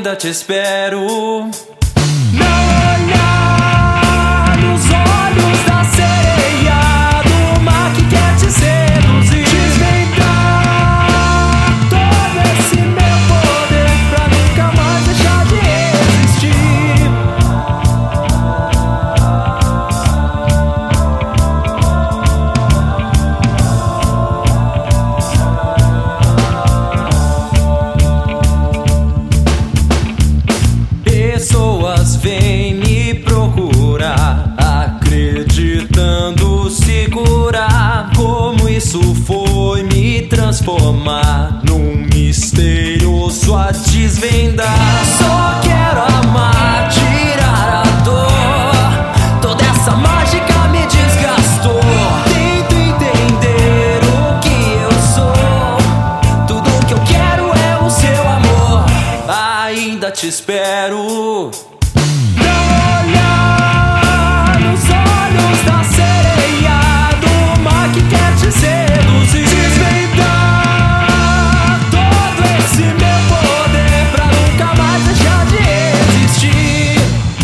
ainda te espero. Não olhar nos olhos da sereia do mar que quer te seduzir. Desvendar todo esse meu poder pra nunca mais deixar de existir. Pessoas vêm me procurar, acreditando se curar. Como isso foi me transformar num misterioso a desvendar. Só quero amar, tirar a dor. Toda essa mágica me desgastou. Tento entender o que eu sou. Tudo que eu quero é o seu amor. Ainda te espero. Não olhar nos olhos da sereia do mar que quer te seduzir. Desvendar todo esse meu poder pra nunca mais deixar de existir.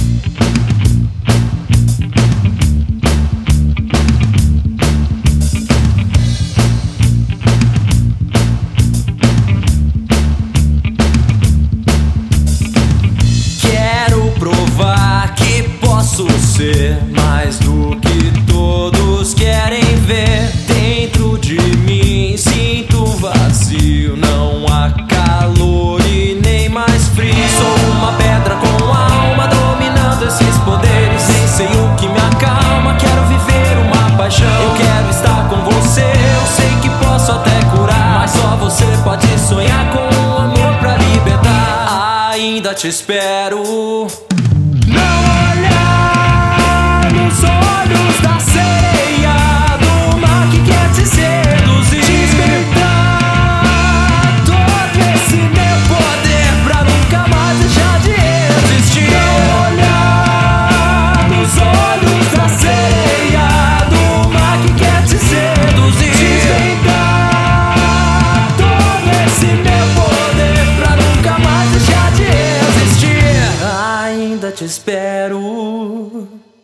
Quero provar que posso ser mais do que todos querem ver. Dentro de mim sinto um vazio, não há calor e nem mais frio. Sou uma pedra com alma dominando esses poderes. Nem sei o que me acalma, quero viver uma paixão. Eu quero estar com você, eu sei que posso até curar, mas só você pode sonhar com um amor pra libertar. Ainda te espero. Não olhar nos olhos da sereia do mar que quer te seduzir. Despertar todo esse meu poder pra nunca mais deixar de existir. Não olhar nos olhos da sereia do mar que quer te seduzir. Despertar todo esse meu poder pra nunca mais deixar de existir. Ainda te espero.